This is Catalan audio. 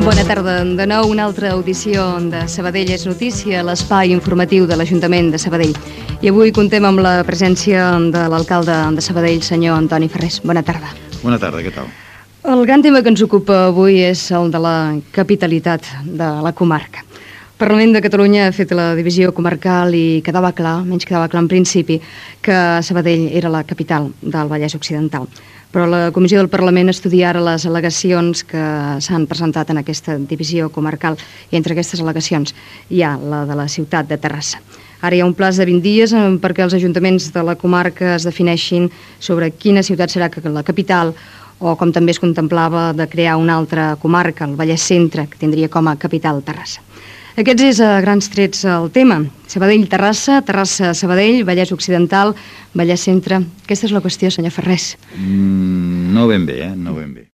Bona tarda. De nou, una altra audició de Sabadell és notícia, l'espai informatiu de l'Ajuntament de Sabadell. I avui contem amb la presència de l'alcalde de Sabadell, senyor Antoni Ferrés. Bona tarda. Bona tarda, què tal? El gran tema que ens ocupa avui és el de la capitalitat de la comarca. El Parlament de Catalunya ha fet la divisió comarcal i quedava clar, menys quedava clar en principi, que Sabadell era la capital del Vallès Occidental. Però la Comissió del Parlament estudia ara les al·legacions que s'han presentat en aquesta divisió comarcal i entre aquestes al·legacions hi ha la de la ciutat de Terrassa. Ara hi ha un plaç de 20 dies perquè els ajuntaments de la comarca es defineixin sobre quina ciutat serà la capital o, com també es contemplava, de crear una altra comarca, el Vallès Centre, que tindria com a capital Terrassa. Aquests és a grans trets el tema. Sabadell-Terrassa, Terrassa-Sabadell, Vallès Occidental, Vallès Centre. Aquesta és la qüestió, senyor Ferrés. No ben bé, no ben bé.